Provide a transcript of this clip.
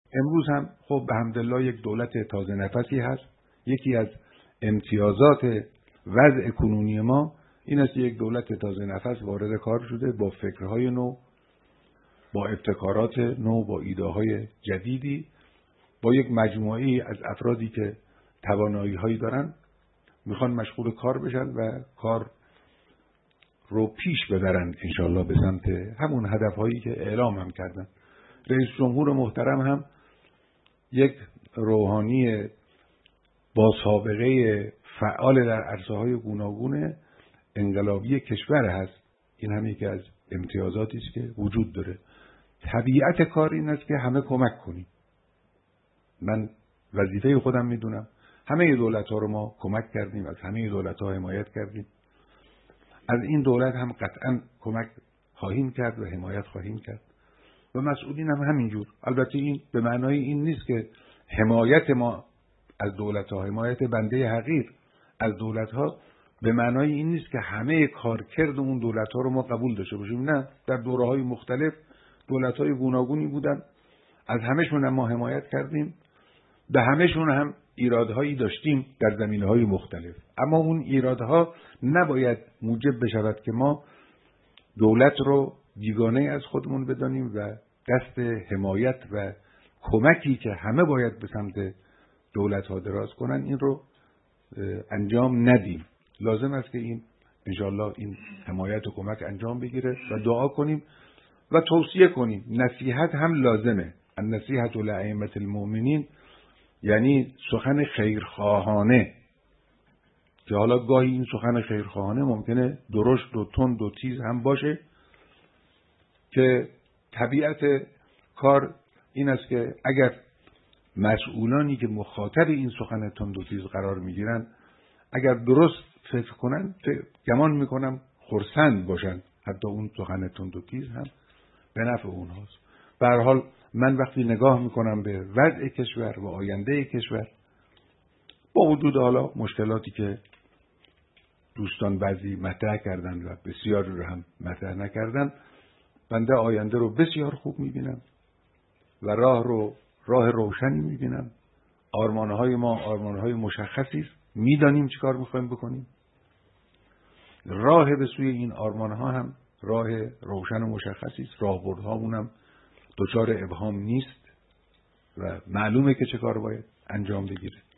امروز هم خب به حمدالله یک دولت تازه نفسی هست. یکی از امتیازات وضع کنونی ما این است که یک دولت تازه نفس وارد کار شده، با فکرهای نو، با ابتکارات نو، با ایده‌های جدیدی، با یک مجموعه‌ای از افرادی که توانایی‌هایی دارن، میخوان مشغول کار بشن و کار رو پیش ببرن انشالله به سمت همون هدفهایی که اعلام هم کردن. رئیس جمهور محترم هم یک روحانی با سابقه فعال در عرصه‌های گوناگون انقلابی کشور هست. این هم یکی از امتیازاتی است که وجود داره. طبیعت کار این است که همه کمک کنیم. من وظیفه خودم میدونم، همه دولت‌ها رو ما کمک کردیم، از همه دولت‌ها حمایت کردیم، از این دولت هم قطعاً کمک خواهیم کرد و حمایت خواهیم کرد و مسئولین هم همینجور. البته این به معنای این نیست که حمایت ما از دولت‌ها، حمایت بنده حقیر از دولت‌ها به معنای این نیست که همه کارکرد اون دولت‌ها رو ما قبول داشته باشیم. نه، در دوره‌های مختلف دولت‌های گوناگونی بودن، از همه‌شون هم ما حمایت کردیم، به همه‌شون هم ایرادهایی داشتیم در زمینه‌های مختلف. اما اون ایرادها نباید موجب بشود که ما دولت رو بیگانه از خودمون بدانیم و دست حمایت و کمکی که همه باید به سمت دولت‌ها دراز کنن این رو انجام ندیم. لازم است که این انشالله این حمایت و کمک انجام بگیره و دعا کنیم و توصیه کنیم. نصیحت هم لازمه. النصیحة لأئمة المؤمنین یعنی سخن خیرخواهانه، که حالا گاهی این سخن خیرخواهانه ممکنه درشت و تند و تیز هم باشه، که طبیعت کار این است که اگر مسئولانی که مخاطب این سخن تند و تیز قرار میگیرن اگر درست فکر کنن، گمان میکنم خرسند باشن، حتی اون سخن تند و تیز هم به نفع اونهاست. به هر حال من وقتی نگاه میکنم به وضع کشور و آینده کشور، با وجود حالا مشکلاتی که دوستان بعضی مطرح کردن و بسیار رو هم مطرح نکردن، بنده آینده رو بسیار خوب میبینم و راه روشنی میبینم. آرمانهای ما آرمانهای مشخصی است، میدانیم چیکار میخوایم بکنیم. راه به سوی این آرمانها هم راه روشن و مشخصی است. راهبردهامون هم دچار ابهام نیست و معلومه که چه کار باید انجام بگیره.